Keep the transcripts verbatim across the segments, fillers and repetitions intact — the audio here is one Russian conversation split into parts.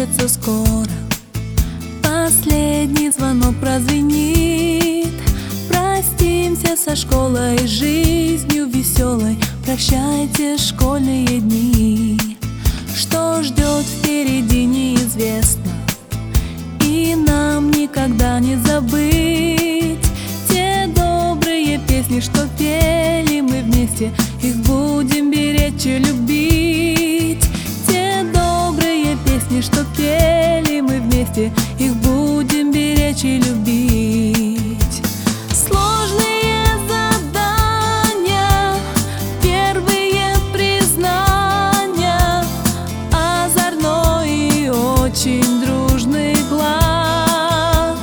кончатся скоро. Последний звонок прозвенит. Простимся со школой, жизнью веселой. Прощайте школьные дни. Что ждет впереди, неизвестно, и нам никогда не забыть те добрые песни, что пели мы вместе. Их будем беречь и любить. Те добрые песни, что пели мы вместе. Их будем беречь и любить. Сложные задания, первые признания, озорной и очень дружный глаз.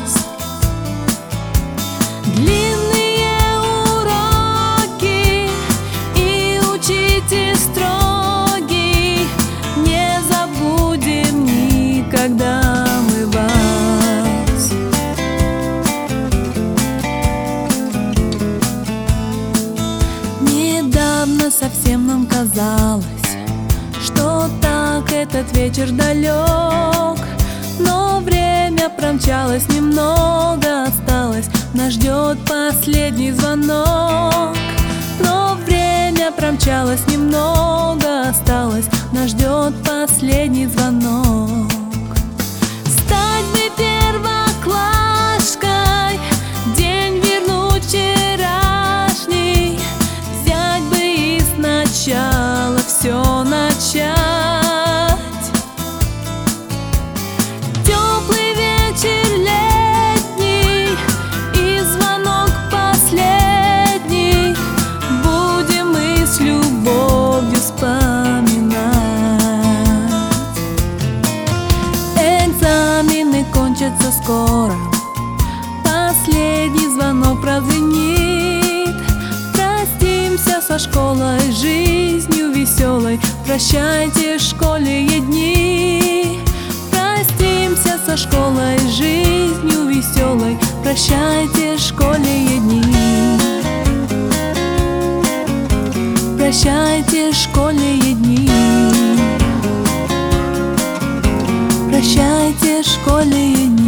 Длинные уроки и учитель строгий. Не забудем никогда мы вас. Недавно совсем нам казалось, что так этот вечер далек, но время промчалось, немного осталось. Нас ждет последний звонок. Но время промчалось, немного осталось. Нас ждет последний звонок. Стать бы первоклашкой, день вернуть вчерашний, взять бы и сначала все начать. Теплый вечер летний и звонок последний. Будем мы с любовью вспоминать. Экзамены кончатся скоро. Последний звонок прозвенит. Простимся со школой, жизнью веселой. Прощайте школьные дни. Простимся со школой, жизнью веселой. Прощайте школьные дни. Прощайте школьные дни. Прощайте школьные дни.